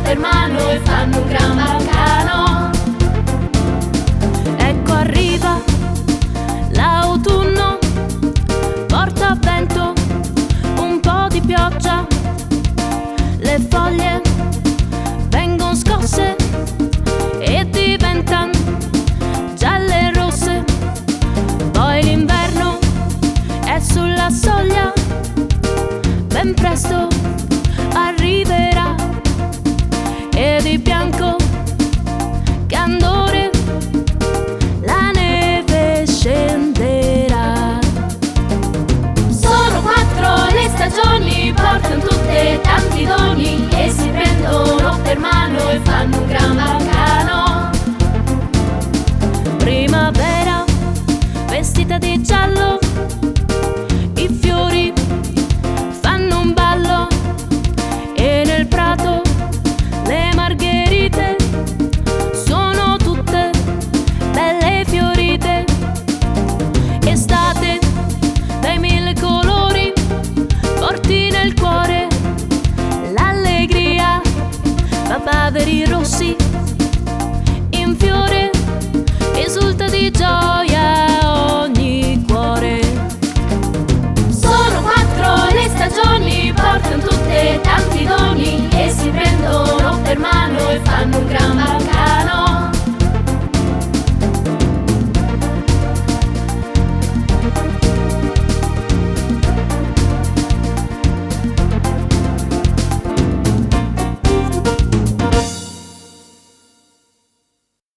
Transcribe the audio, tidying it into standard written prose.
per mano e fanno un gran baccano. Ecco arriva l'autunno, porta vento, un po' di pioggia, le foglie vengono scosse e diventano gialle e rosse. Poi l'inverno è sulla soglia, ben presto arriverà, e di bianco candore la neve scenderà. Sono quattro le stagioni, portano tutte tanti doni e si prendono per mano e fanno un gran baccano. Primavera vestita di